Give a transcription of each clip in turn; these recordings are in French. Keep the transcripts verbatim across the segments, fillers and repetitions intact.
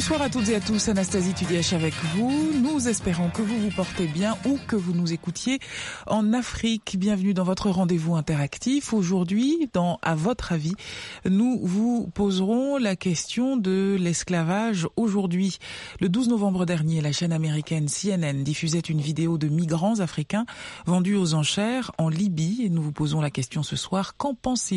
Bonsoir à toutes et à tous, Anastasie Tudiach avec vous. Nous espérons que vous vous portez bien ou que vous nous écoutiez en Afrique. Bienvenue dans votre rendez-vous interactif. Aujourd'hui, dans À votre avis, nous vous poserons la question de l'esclavage aujourd'hui. Le douze novembre dernier, la chaîne américaine C N N diffusait une vidéo de migrants africains vendus aux enchères en Libye. Et nous vous posons la question ce soir, qu'en pensez-vous ?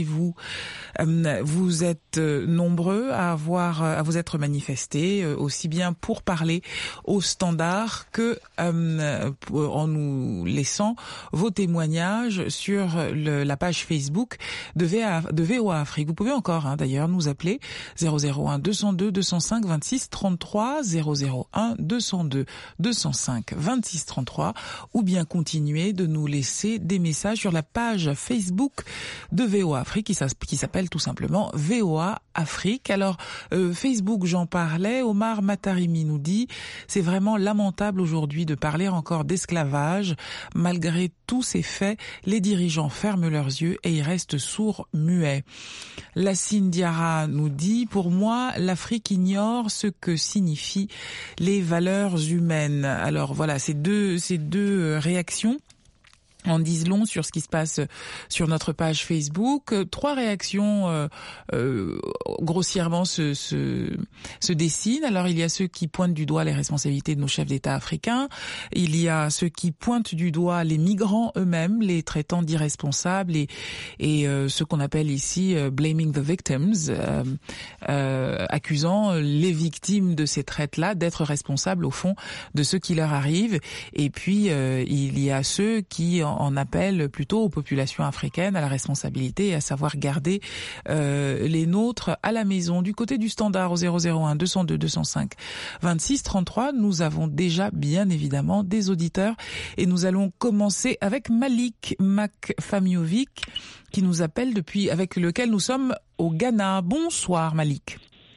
Vous êtes nombreux à avoir, à vous être manifestés, aussi bien pour parler au standard que euh, en nous laissant vos témoignages sur le, la page Facebook de, V A, de V O A Afrique. Vous pouvez encore hein, d'ailleurs nous appeler zéro zéro un deux zéro deux deux zéro cinq vingt-six trente-trois, zéro zéro un deux zéro deux deux zéro cinq vingt-six trente-trois, ou bien continuer de nous laisser des messages sur la page Facebook de V O A Afrique qui, qui s'appelle tout simplement V O A Afrique. Alors euh, Facebook, j'en parlais, Omar Matarimi nous dit « C'est vraiment lamentable aujourd'hui de parler encore d'esclavage. Malgré tous ces faits, les dirigeants ferment leurs yeux et ils restent sourds, muets. » Lassine Diarra nous dit « Pour moi, l'Afrique ignore ce que signifient les valeurs humaines. » Alors voilà, ces deux, ces deux réactions en disent long sur ce qui se passe sur notre page Facebook. Trois réactions euh, euh, grossièrement se, se, se dessinent. Alors il y a ceux qui pointent du doigt les responsabilités de nos chefs d'État africains. Il y a ceux qui pointent du doigt les migrants eux-mêmes, les traitant d'irresponsables et, et euh, ce qu'on appelle ici euh, blaming the victims, euh, euh, accusant les victimes de ces traites-là d'être responsables au fond de ce qui leur arrive. Et puis euh, il y a ceux qui en appelle plutôt aux populations africaines à la responsabilité et à savoir garder euh, les nôtres à la maison. Du côté du standard au zéro zéro un deux zéro deux deux zéro cinq vingt-six trente-trois, nous avons déjà bien évidemment des auditeurs et nous allons commencer avec Malik Makfamiovic qui nous appelle depuis, avec lequel nous sommes au Ghana. Bonsoir Malik.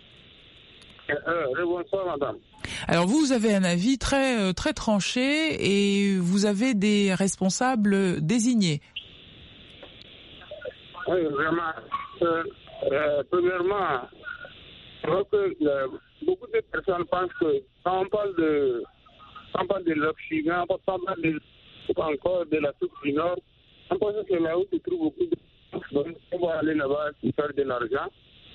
Euh, bonsoir madame. Alors vous, vous avez un avis très très tranché et vous avez des responsables désignés. Oui, vraiment. Euh, euh, premièrement, je crois que euh, beaucoup de personnes pensent que quand on parle de quand on parle de l'Occident, quand on parle de, encore de l'Afrique du Nord, on pense que là où se trouve beaucoup de gens, on va aller là-bas pour faire de l'argent.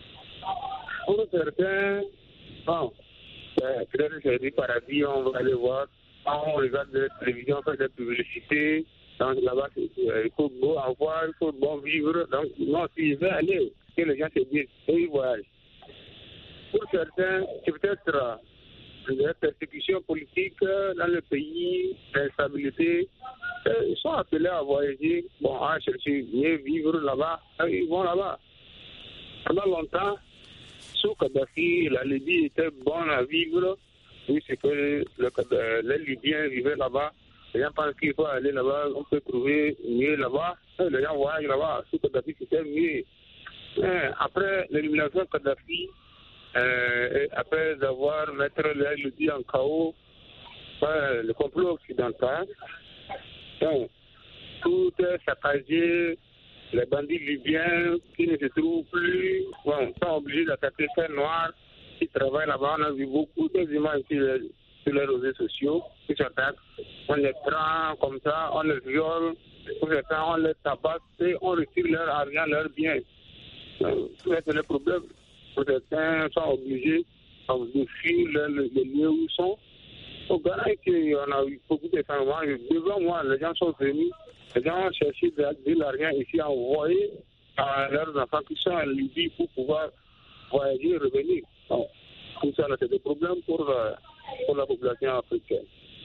Pour certains, bon, peut-être c'est du paradis, on va aller voir. Quand on regarde la télévision, on fait des publicités. Donc là-bas, il faut beau avoir, il faut bon vivre. Donc, non, si je veux aller, que les gens se disent, et ils voyagent. Pour certains, c'est peut-être des persécutions politiques dans le pays, l'instabilité. Ils sont appelés à voyager, bon, à chercher mieux vivre là-bas. Ils vont là-bas. Pendant longtemps, sous Kadhafi, la Libye était bonne à vivre. Oui, c'est que le, les Libyens vivaient là-bas. Les gens pensent qu'il faut aller là-bas, on peut trouver mieux là-bas. Les gens voyagent là-bas. Sous Kadhafi, c'était mieux. Mais après l'élimination de Kadhafi, euh, après avoir mis la Libye en chaos, euh, le complot occidental, donc, tout est saccagé. Les bandits libyens qui ne se trouvent plus, bon, sont obligés d'attaquer ces noirs qui travaillent là-bas. On a vu beaucoup d'images sur, sur les réseaux sociaux qui s'attaquent. On les prend comme ça, on les viole, pour certains on les tabasse et on retire leur argent, leurs biens. C'est le problème. Pour certains sont obligés de fuir les, les lieux où ils sont. Au Ghana, on a eu beaucoup de changements. Devant moi, les gens sont venus. Les gens ont cherché de, de l'argent ici à envoyer à leurs enfants qui sont en Libye pour pouvoir voyager et revenir. Donc, tout ça, c'est des problèmes pour, pour la population africaine.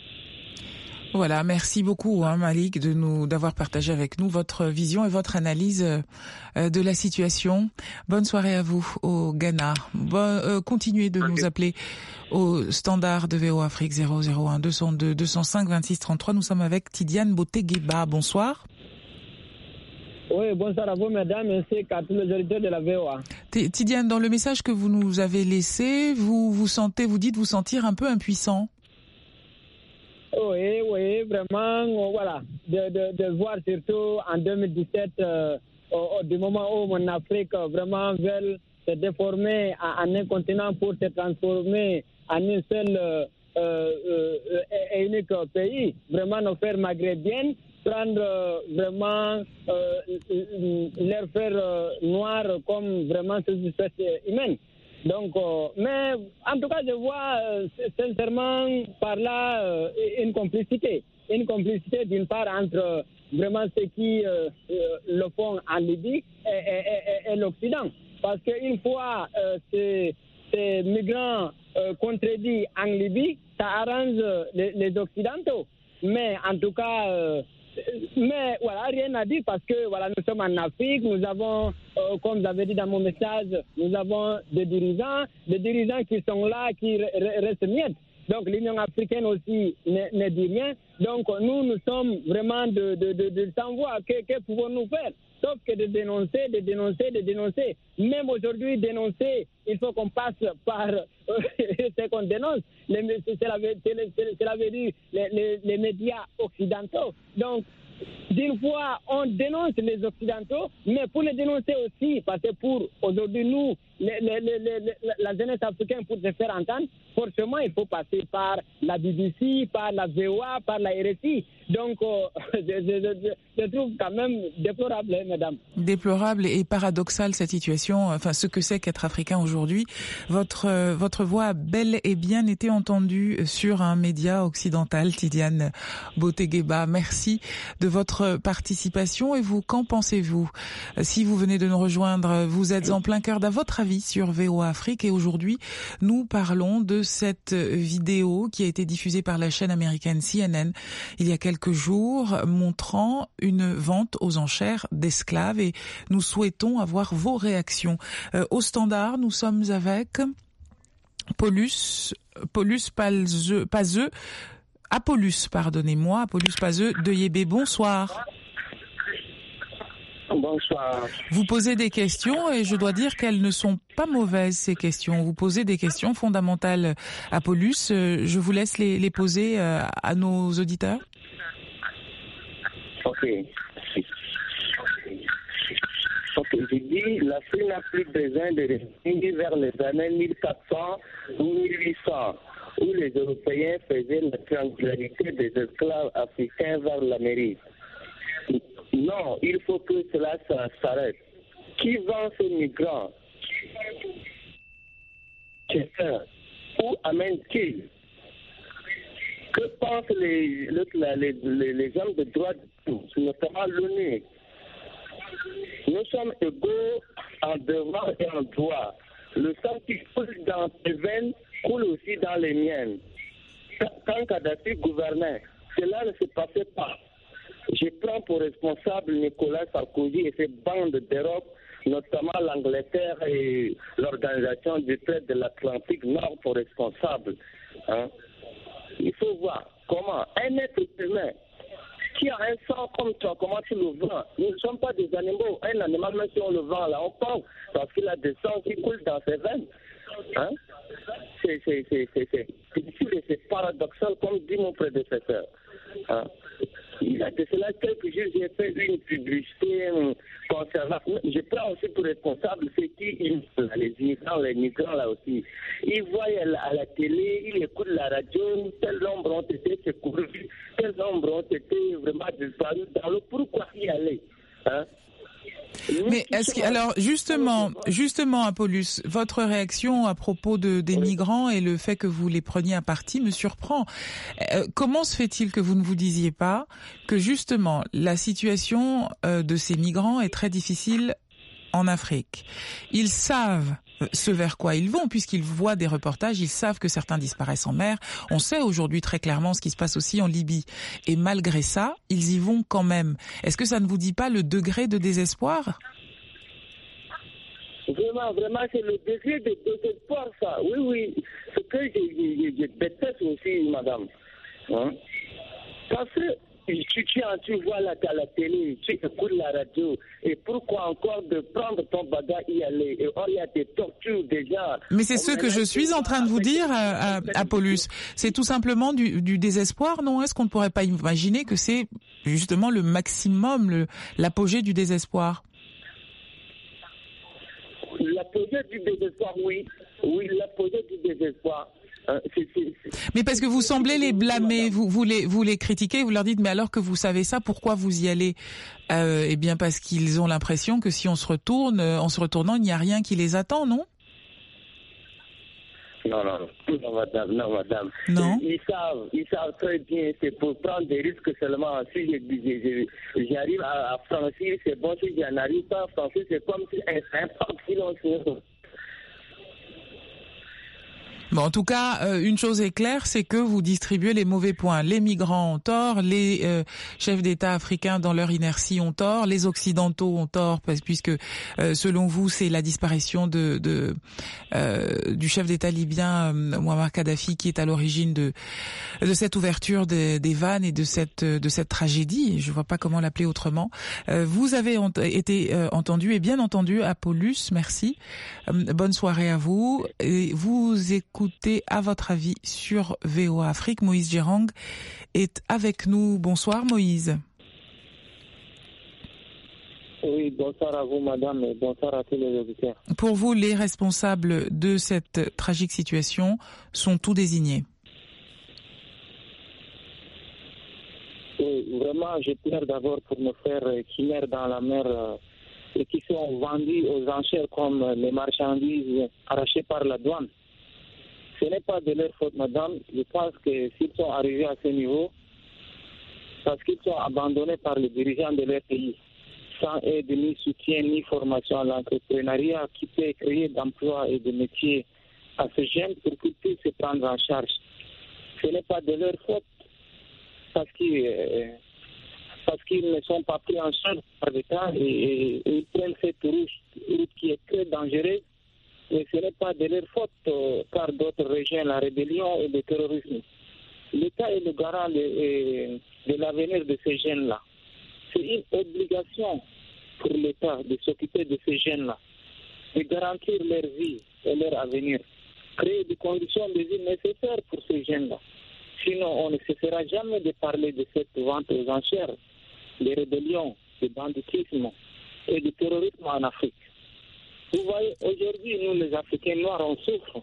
Voilà, merci beaucoup hein, Malik de nous d'avoir partagé avec nous votre vision et votre analyse euh, de la situation. Bonne soirée à vous au Ghana. Bon, euh, continuez de okay. nous appeler au standard de V O Afrique zéro zéro un deux zéro deux deux zéro cinq vingt-six trente-trois. Nous sommes avec Tidiane Botegueba. Bonsoir. Oui, bonsoir à vous, mesdames, ainsi qu'à tous les auditeurs de la V O A. Tidiane, dans le message que vous nous avez laissé, vous vous sentez, vous dites vous sentir un peu impuissant. Oui, oui, vraiment, voilà, de, de, de voir surtout en deux mille dix-sept, euh, au, au, du moment où mon Afrique vraiment veut se déformer en un continent pour se transformer en un seul euh, euh, et unique pays. Vraiment nos frères maghrébins, prendre euh, vraiment euh, leur faire euh, noir comme vraiment ces espèces humaines. Donc, euh, mais en tout cas, je vois euh, sincèrement par là euh, une complicité. Une complicité d'une part entre euh, vraiment ceux qui euh, euh, le font en Libye et, et, et, et l'Occident. Parce qu'une fois euh, ces, ces migrants euh, contredits en Libye, ça arrange les, les Occidentaux. Mais en tout cas, euh, mais voilà, rien à dire parce que voilà, nous sommes en Afrique, nous avons, euh, comme vous avez dit dans mon message, nous avons des dirigeants, des dirigeants qui sont là, qui re- restent miettes. Donc l'Union africaine aussi ne, ne dit rien. Donc nous, nous sommes vraiment de, de, de, de sans-voix. Que, que pouvons-nous faire? Sauf que de dénoncer, de dénoncer, de dénoncer. Même aujourd'hui, dénoncer, il faut qu'on passe par euh, ce qu'on dénonce. Les, c'est, la, c'est, c'est, c'est la vérité, les, les, les médias occidentaux. Donc, d'une fois, on dénonce les Occidentaux, mais pour les dénoncer aussi, parce que pour aujourd'hui, nous, les, les, les, les, la jeunesse africaine, pour se faire entendre, forcément, il faut passer par la B B C, par la V O A, par la R F I. Donc, euh, je, je, je, je trouve quand même déplorable, hein, madame. Déplorable et paradoxale cette situation, enfin ce que c'est qu'être africain aujourd'hui. Votre euh, votre voix a bel et bien été entendue sur un média occidental, Tidiane Botegueba. Merci de votre participation. Et vous, qu'en pensez-vous? Si vous venez de nous rejoindre, vous êtes en plein cœur d'à votre avis sur V O A Afrique et aujourd'hui, nous parlons de cette vidéo qui a été diffusée par la chaîne américaine C N N il y a quelques jours, montrant une vente aux enchères d'esclaves et nous souhaitons avoir vos réactions. Euh, au standard, nous sommes avec Paulus, Paulus Pazeux, Pazeux, Apollus, pardonnez-moi, Apollus Pazeux de Yébé. Bonsoir. Bonsoir. Vous posez des questions et je dois dire qu'elles ne sont pas mauvaises, ces questions. Vous posez des questions fondamentales, Apollus. Je vous laisse les, les poser à nos auditeurs. Ok. Ok, je dis, l'Afrique n'a plus besoin de revenir vers les années mille quatre cents ou mille huit cents, où les Européens faisaient la triangularité des esclaves africains vers l'Amérique. Non, il faut que cela s'arrête. Qui vend ces migrants? Quelqu'un. Où amène-t-il? Que pensent les, les, les, les hommes de droit, notamment l'ONU? Nous sommes égaux en devoir et en droit. Le sang qui coule dans tes veines coule aussi dans les miennes. Quand Kadhafi gouvernait, cela ne se passait pas. Je prends pour responsable Nicolas Sarkozy et ses bandes d'Europe, notamment l'Angleterre et l'Organisation du traité de l'Atlantique Nord pour responsable. Hein? Il faut voir comment un être humain qui a un sang comme toi, comment tu le vends? Nous ne sommes pas des animaux. Un animal, même si on le vend là, on pense parce qu'il a des sangs qui coulent dans ses veines. Hein? C'est, c'est, c'est, c'est, c'est, c'est, c'est paradoxal, comme dit mon prédécesseur. Hein? Il y a de cela quelques jours, j'ai fait une publicité concernant. Je prends aussi pour responsable ceux qui, les migrants, les migrants là aussi. Ils voient à la télé, ils écoutent la radio, tels nombres ont été secourus, tels nombres ont été vraiment disparus. Dans le pourquoi y aller? Hein? Mais est-ce que, alors justement, justement, Apollus, votre réaction à propos de des migrants et le fait que vous les preniez à partie me surprend. Euh, comment se fait-il que vous ne vous disiez pas que justement la situation euh, de ces migrants est très difficile en Afrique? Ils savent ce vers quoi ils vont, puisqu'ils voient des reportages, ils savent que certains disparaissent en mer. On sait aujourd'hui très clairement ce qui se passe aussi en Libye. Et malgré ça, ils y vont quand même. Est-ce que ça ne vous dit pas le degré de désespoir? Vraiment, vraiment, c'est le degré de désespoir, ça. Oui, oui. Ce que je, je, je déteste aussi, madame. Hein? Parce que tu, tu, tu vois la, à la télé, tu écoutes la radio, et pourquoi encore de prendre ton bagage y aller? Et or, il y a des tortures déjà. Mais c'est ce que je suis en train de vous dire, à, à, Apollus. C'est tout simplement du, du désespoir, non? Est-ce qu'on ne pourrait pas imaginer que c'est justement le maximum, le, l'apogée du désespoir? L'apogée du désespoir, oui. Oui, l'apogée du désespoir. Euh, c'est, c'est, c'est, mais parce que vous semblez les blâmer, vous, vous, les, vous les critiquez, vous leur dites, mais alors que vous savez ça, pourquoi vous y allez? euh, Eh bien parce qu'ils ont l'impression que si on se retourne, en se retournant, il n'y a rien qui les attend, non? Non, non, non, madame, non, madame. Non. Ils savent, ils savent très bien, c'est pour prendre des risques seulement. Si je, je, je, j'arrive à, à franchir, c'est bon. Si je n'arrive pas à franchir, c'est comme si un simple silence. Bon, en tout cas, euh, une chose est claire, c'est que vous distribuez les mauvais points. Les migrants ont tort, les euh, chefs d'État africains dans leur inertie ont tort, les Occidentaux ont tort, parce, puisque euh, selon vous, c'est la disparition de, de euh, du chef d'État libyen euh, Mouammar Kadhafi qui est à l'origine de de cette ouverture des, des vannes et de cette de cette tragédie. Je vois pas comment l'appeler autrement. Euh, vous avez ent- été euh, entendu et bien entendu, Apollus. Merci. Euh, bonne soirée à vous. Et vous écoutez à votre avis sur V O A Afrique. Moïse Djerang est avec nous. Bonsoir Moïse. Oui, bonsoir à vous madame et bonsoir à tous les auditeurs. Pour vous, les responsables de cette tragique situation sont tous désignés? Oui, vraiment, je pleure d'abord pour me faire chimère dans la mer euh, et qui sont vendus aux enchères comme les marchandises arrachées par la douane. Ce n'est pas de leur faute, madame. Je pense que s'ils sont arrivés à ce niveau, parce qu'ils sont abandonnés par les dirigeants de leur pays, sans aide, ni soutien, ni formation à l'entrepreneuriat qui peut créer d'emplois et de métiers à ces jeunes pour qu'ils puissent se prendre en charge. Ce n'est pas de leur faute parce qu'ils, euh, parce qu'ils ne sont pas pris en charge par l'État et, et, et ils prennent cette route, route qui est très dangereuse. Et ce n'est pas de leur faute, euh, car d'autres rejoignent la rébellion et le terrorisme. L'État est le garant de, de l'avenir de ces jeunes-là. C'est une obligation pour l'État de s'occuper de ces jeunes-là, de garantir leur vie et leur avenir, créer des conditions de vie nécessaires pour ces jeunes-là. Sinon, on ne cessera jamais de parler de cette vente aux enchères, des rébellions, du banditisme et du terrorisme en Afrique. Vous voyez, aujourd'hui, nous, les Africains noirs, on souffre.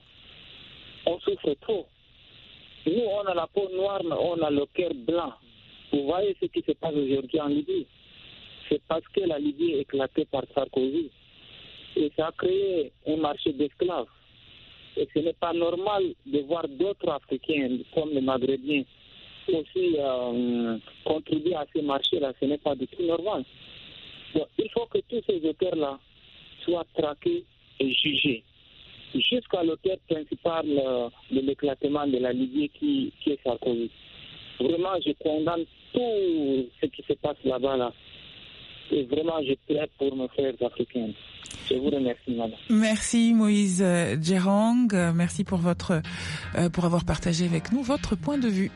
On souffre trop. Nous, on a la peau noire, mais on a le cœur blanc. Vous voyez ce qui se passe aujourd'hui en Libye. C'est parce que la Libye est éclatée par Sarkozy. Et ça a créé un marché d'esclaves. Et ce n'est pas normal de voir d'autres Africains, comme les Maghrébiens, aussi euh, contribuer à ces marchés-là. Ce n'est pas du tout normal. Donc, il faut que tous ces auteurs-là soient traqués et jugés. Jusqu'à l'auteur principal euh, de l'éclatement de la Libye qui, qui est Sarkozy. Vraiment, je condamne tout ce qui se passe là-bas. Là. Et vraiment, je plaide pour nos frères africains. Je vous remercie, madame. Merci Moïse Djerang. Merci pour votre, euh, pour avoir partagé avec nous votre point de vue.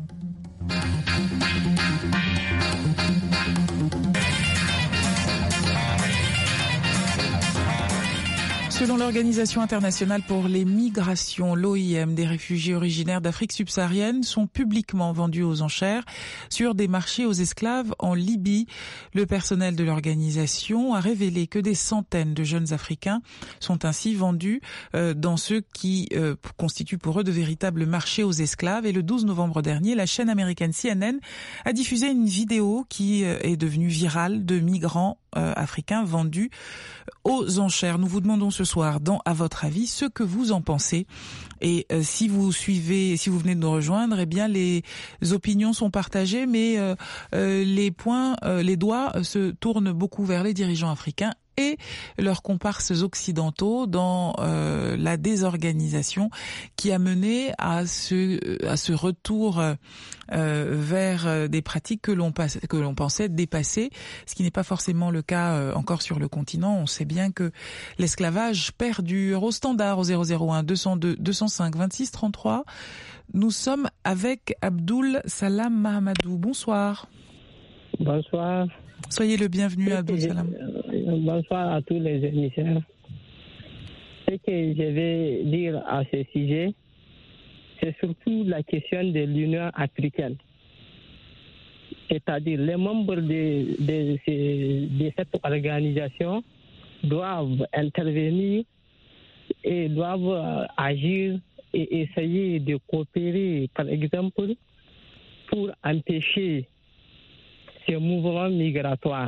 Selon l'Organisation internationale pour les migrations, l'O I M, des réfugiés originaires d'Afrique subsaharienne sont publiquement vendus aux enchères sur des marchés aux esclaves en Libye. Le personnel de l'organisation a révélé que des centaines de jeunes Africains sont ainsi vendus euh, dans ce qui euh, constitue pour eux de véritables marchés aux esclaves. Et le douze novembre dernier, la chaîne américaine C N N a diffusé une vidéo qui euh, est devenue virale de migrants euh, africains vendus aux enchères. Nous vous demandons ce soir, dans À votre avis, ce que vous en pensez. Et euh, si vous suivez, si vous venez de nous rejoindre, eh bien les opinions sont partagées, mais euh, euh, les points, euh, les doigts euh, se tournent beaucoup vers les dirigeants africains et leurs comparses occidentaux dans euh, la désorganisation qui a mené à ce à ce retour euh, vers des pratiques que l'on passe, que l'on pensait dépasser, ce qui n'est pas forcément le cas euh, encore sur le continent. On sait bien que l'esclavage perdure. Au standard au zéro zéro un deux cent deux deux cent cinq vingt-six trente-trois. Nous sommes avec Abdoul Salam Mahamadou. Bonsoir. Bonsoir. Soyez le bienvenu, Abdoul Salam. Bonsoir à tous les émissaires. Ce que je vais dire à ce sujet, c'est surtout la question de l'Union africaine. C'est-à-dire les membres de, de, de cette organisation doivent intervenir et doivent agir et essayer de coopérer, par exemple, pour empêcher ces mouvements migratoires.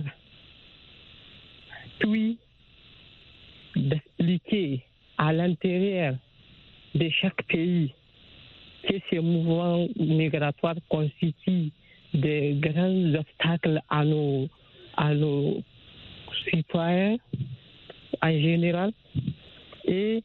Puis, d'expliquer à l'intérieur de chaque pays que ces mouvements migratoires constituent de grands obstacles à nos, à nos citoyens en général. Et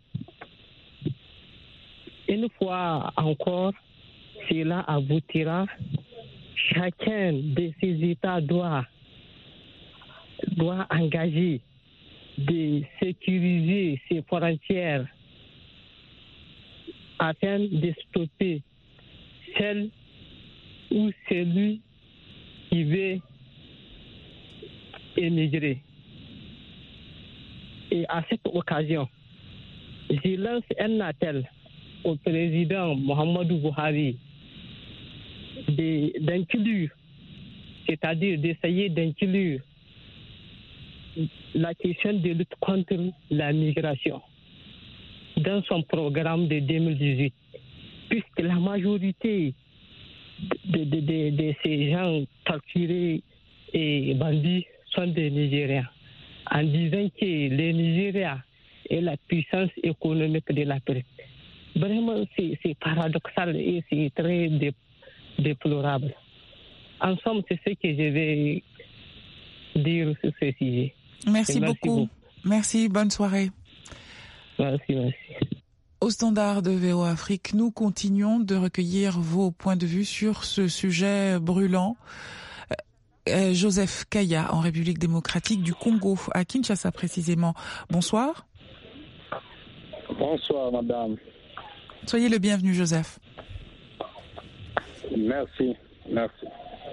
une fois encore, cela aboutira. Chacun de ces États doit, doit engager de sécuriser ses frontières afin de stopper celle ou celui qui veut émigrer. Et à cette occasion, je lance un appel au président Mohamedou Buhari de, d'inclure, c'est-à-dire d'essayer d'inclure la question de lutte contre la migration dans son programme de deux mille dix-huit, puisque la majorité de, de, de, de ces gens torturés et bandits sont des Nigériens, en disant que le Nigeria est la puissance économique de l'Afrique. Vraiment, c'est, c'est paradoxal et c'est très dé, déplorable. En somme, c'est ce que je vais dire sur ce sujet. Merci, merci beaucoup. beaucoup. Merci, bonne soirée. Merci, merci. Au standard de V O Afrique, nous continuons de recueillir vos points de vue sur ce sujet brûlant. Euh, Joseph Kaya, en République démocratique du Congo, à Kinshasa précisément. Bonsoir. Bonsoir, madame. Soyez le bienvenu, Joseph. Merci, merci.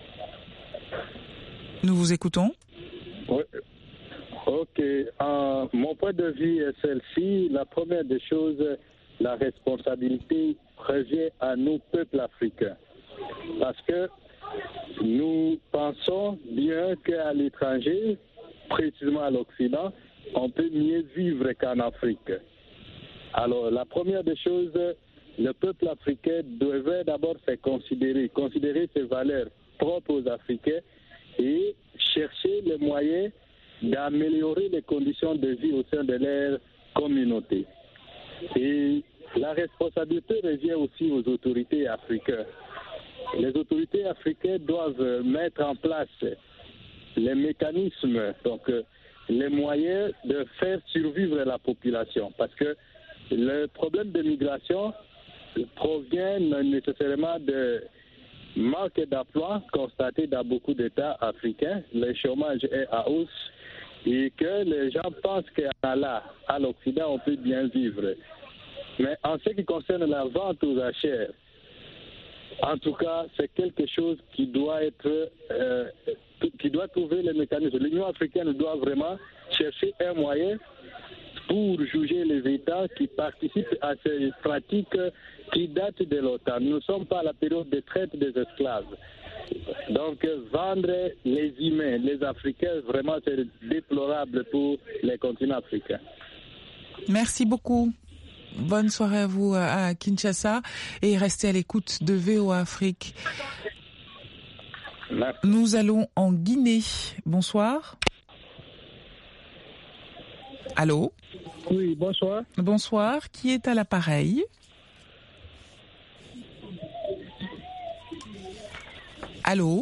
Nous vous écoutons. Oui. Ok. Euh, mon point de vue est celle-ci. La première des choses, la responsabilité revient à nous, peuple africain. Parce que nous pensons bien qu'à l'étranger, précisément à l'Occident, on peut mieux vivre qu'en Afrique. Alors, la première des choses, le peuple africain devait d'abord se considérer, considérer ses valeurs propres aux Africains et chercher les moyens d'améliorer les conditions de vie au sein de leur communauté. Et la responsabilité revient aussi aux autorités africaines. Les autorités africaines doivent mettre en place les mécanismes, donc les moyens de faire survivre la population. Parce que le problème de migration provient nécessairement de manque d'emploi constaté dans beaucoup d'États africains. Le chômage est à hausse et que les gens pensent qu'à là, à l'Occident, on peut bien vivre. Mais en ce qui concerne la vente aux enchères, en tout cas, c'est quelque chose qui doit être, euh, qui doit trouver les mécanismes. L'Union africaine doit vraiment chercher un moyen pour juger les États qui participent à ces pratiques qui datent de l'OTAN. Nous ne sommes pas à la période de traite des esclaves. Donc, vendre les humains, les Africains, vraiment, c'est déplorable pour les continents africains. Merci beaucoup. Bonne soirée à vous à Kinshasa et restez à l'écoute de V O Afrique. Merci. Nous allons en Guinée. Bonsoir. Allô? Oui, bonsoir. Bonsoir. Qui est à l'appareil? Allô?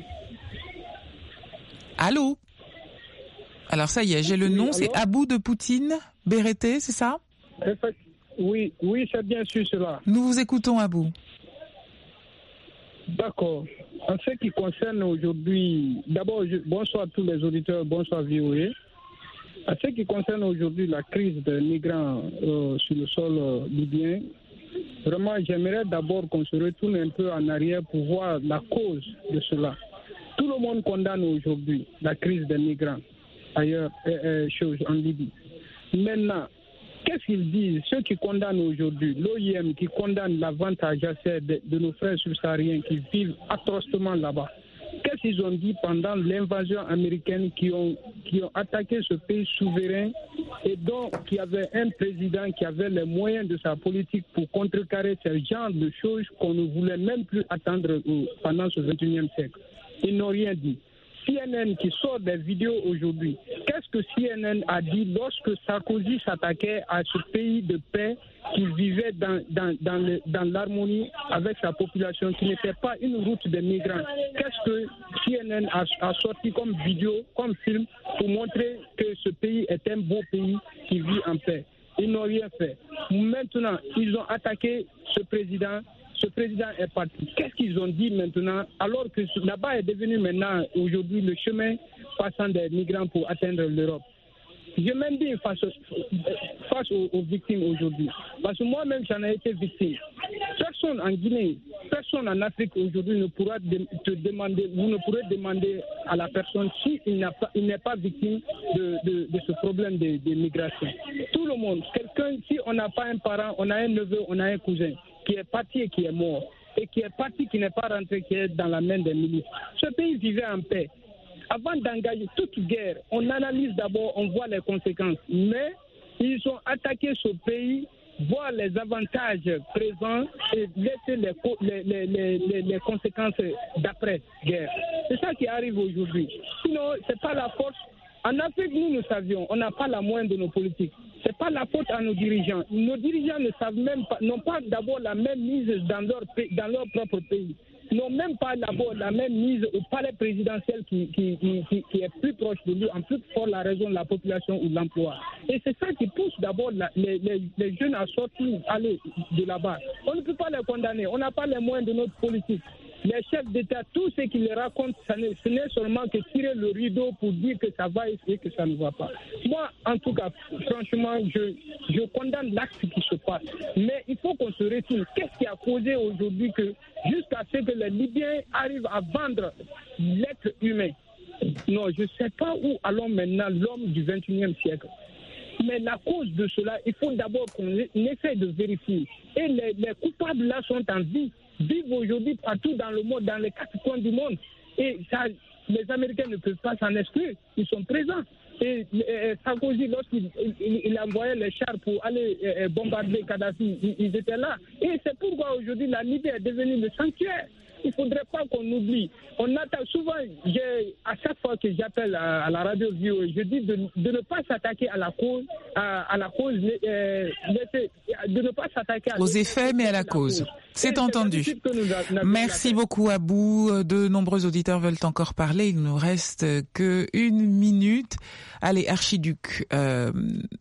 Allô? Alors ça y est, j'ai le oui, nom, allô? c'est Abou de Poutine, Bérété, c'est ça? Oui, oui, c'est bien sûr cela. Nous vous écoutons, Abou. D'accord. En ce qui concerne aujourd'hui, d'abord, je, bonsoir à tous les auditeurs, bonsoir V O A. En ce qui concerne aujourd'hui la crise des migrants euh, sur le sol euh, libyen, vraiment, j'aimerais d'abord qu'on se retourne un peu en arrière pour voir la cause de cela. Tout le monde condamne aujourd'hui la crise des migrants ailleurs, euh, euh, chose en Libye. Maintenant, qu'est-ce qu'ils disent? Ceux qui condamnent aujourd'hui, l'O I M qui condamne la vente à Jasser de, de nos frères subsahariens qui vivent atrocement là-bas. qu'est-ce qu'ils ont dit pendant l'invasion américaine qui ont, qui ont attaqué ce pays souverain et donc qui avait un président qui avait les moyens de sa politique pour contrecarrer ce genre de choses qu'on ne voulait même plus attendre pendant ce vingt et unième siècle. Ils n'ont rien dit. C N N qui sort des vidéos aujourd'hui, qu'est-ce que C N N a dit lorsque Sarkozy s'attaquait à ce pays de paix qui vivait dans, dans, dans, le, dans l'harmonie avec sa population, qui n'était pas une route des migrants? Qu'est-ce que C N N a, a sorti comme vidéo, comme film, pour montrer que ce pays est un beau pays qui vit en paix? Ils n'ont rien fait. Maintenant, ils ont attaqué ce président. Ce président est parti. Qu'est-ce qu'ils ont dit maintenant, alors que là-bas est devenu maintenant, aujourd'hui, le chemin passant des migrants pour atteindre l'Europe? Je même dis face, face aux, aux victimes aujourd'hui. Parce que moi-même, j'en ai été victime. Personne en Guinée, personne en Afrique aujourd'hui ne pourra de, te demander, vous ne pourrez demander à la personne s'il n'a pas, il n'est pas victime de, de, de ce problème de, de migration. Tout le monde, quelqu'un, si on n'a pas un parent, on a un neveu, on a un cousin qui est parti et qui est mort, et qui est parti, qui n'est pas rentré, qui est dans la main des milices. Ce pays vivait en paix. Avant d'engager toute guerre, on analyse d'abord, on voit les conséquences. Mais ils ont attaqué ce pays, voir les avantages présents et laisser les, les, les, les, les conséquences d'après-guerre. C'est ça qui arrive aujourd'hui. Sinon, ce n'est pas la force. En Afrique, nous, nous savions, on n'a pas la moindre de nos politiques. Ce n'est pas la faute à nos dirigeants. Nos dirigeants ne savent même pas, n'ont pas d'abord la même mise dans leur, dans leur propre pays. N'ont même pas d'abord la même mise au palais présidentiel qui, qui, qui, qui est plus proche de lui, en plus fort la raison de la population ou de l'emploi. Et c'est ça qui pousse d'abord la, les, les, les jeunes à sortir, aller de là-bas. On ne peut pas les condamner, on n'a pas les moyens de notre politique. Les chefs d'État, tout ce qu'ils les racontent, ce n'est seulement que tirer le rideau pour dire que ça va et que ça ne va pas. Moi, en tout cas, franchement, je, je condamne l'acte qui se passe. Mais il faut qu'on se retire. Qu'est-ce qui a causé aujourd'hui que, jusqu'à ce que les Libyens arrivent à vendre l'être humain? Non, je ne sais pas où allons maintenant l'homme du vingt et unième siècle. Mais la cause de cela, il faut d'abord qu'on essaie de vérifier. Et les, les coupables là sont en vie. Vivent aujourd'hui partout dans le monde, dans les quatre coins du monde. Et ça, les Américains ne peuvent pas s'en exclure. Ils sont présents. Et, et Sarkozy, lorsqu'il il, il envoyait les chars pour aller et, bombarder Kadhafi, ils, ils étaient là. Et c'est pourquoi aujourd'hui la Libye est devenue le sanctuaire. Il ne faudrait pas qu'on oublie. On attend souvent, j'ai, à chaque fois que j'appelle à, à la radio V O A, je dis de, de ne pas s'attaquer à la cause, à, à la cause, euh, de ne pas s'attaquer à aux effets, mais à la cause. cause. C'est Et entendu. C'est Merci beaucoup, Abou. De nombreux auditeurs veulent encore parler. Il nous reste que une minute. Allez, Archiduc, euh,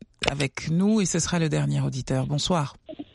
avec nous, et ce sera le dernier auditeur. Bonsoir.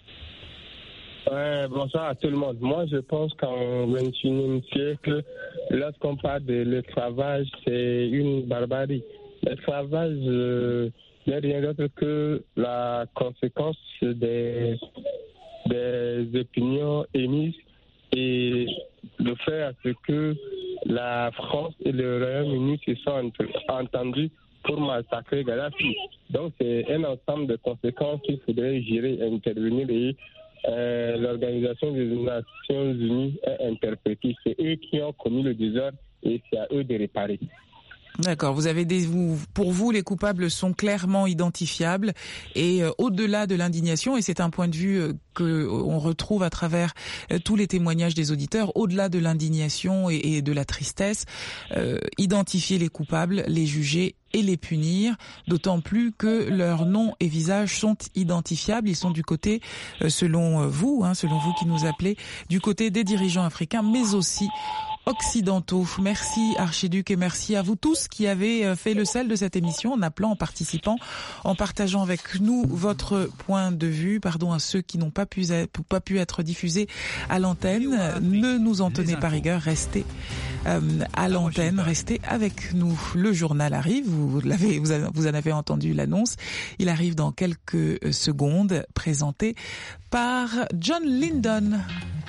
Ouais, bonsoir à tout le monde. Moi, je pense qu'en vingt et unième siècle, lorsqu'on parle de l'esclavage, c'est une barbarie. L'esclavage euh, n'est rien d'autre que la conséquence des, des opinions émises et le fait à ce que la France et le Royaume-Uni se sont entendus pour massacrer Gaddafi. Donc, c'est un ensemble de conséquences qu'il faudrait gérer et intervenir et Euh, l'Organisation des Nations Unies est interprétée. C'est eux qui ont commis le désordre et c'est à eux de réparer. D'accord. Vous avez des, vous, pour vous, les coupables sont clairement identifiables et euh, au-delà de l'indignation, et c'est un point de vue euh, que on retrouve à travers euh, tous les témoignages des auditeurs, au-delà de l'indignation et, et de la tristesse, euh, identifier les coupables, les juger et les punir, d'autant plus que leurs noms et visages sont identifiables. Ils sont du côté, euh, selon vous, hein, selon vous qui nous appelez, du côté des dirigeants africains, mais aussi occidentaux. Merci Archiduc et merci à vous tous qui avez fait le sel de cette émission en appelant, en participant, en partageant avec nous votre point de vue. Pardon à ceux qui n'ont pas pu, pas pu être diffusés à l'antenne. Ne nous en tenez pas rigueur, restez euh, à l'antenne, restez avec nous. Le journal arrive, vous l'avez, vous en avez entendu l'annonce. Il arrive dans quelques secondes, présenté par John Lindon.